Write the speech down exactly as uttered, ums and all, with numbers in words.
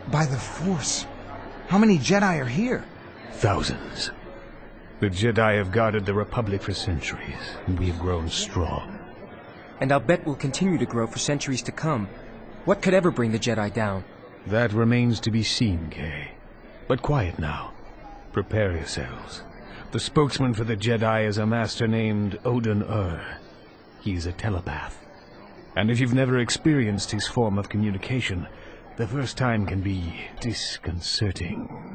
By the Force. How many Jedi are here? Thousands. The Jedi have guarded the Republic for centuries, and we have grown strong. And I'll bet we'll continue to grow for centuries to come. What could ever bring the Jedi down? That remains to be seen, Kay. But quiet now. Prepare yourselves. The spokesman for the Jedi is a master named Oden Ur. He's a telepath. And if you've never experienced his form of communication, the first time can be disconcerting.